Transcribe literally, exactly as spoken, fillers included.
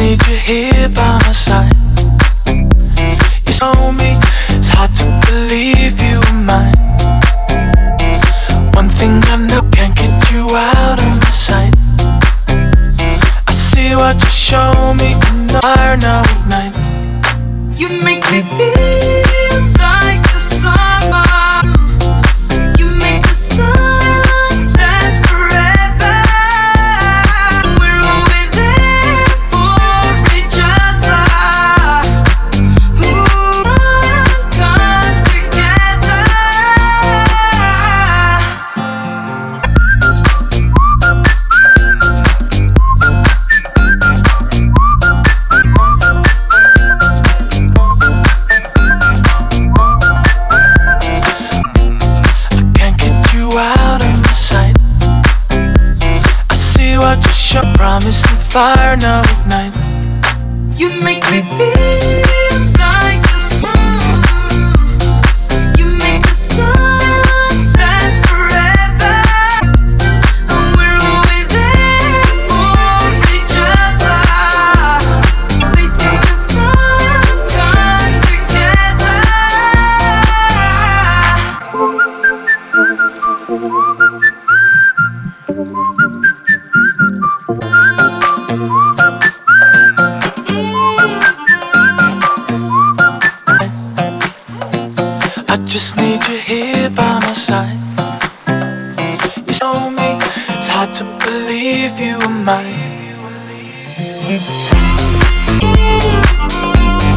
need you here by my side. You told me it's hard to believe you were mine. One thing I know, can't get you out of my sight. I see what you show me in the fire now at night. You make me feel like the summer. You make the sun last forever. We're always there for each other. Ooh, come together. Promise and fire now at night. You make me feel like the sun. You make the sun last forever. And we're always there for each other. They say the sun come together. I just need you here by my side. You told me it's hard to believe you were mine.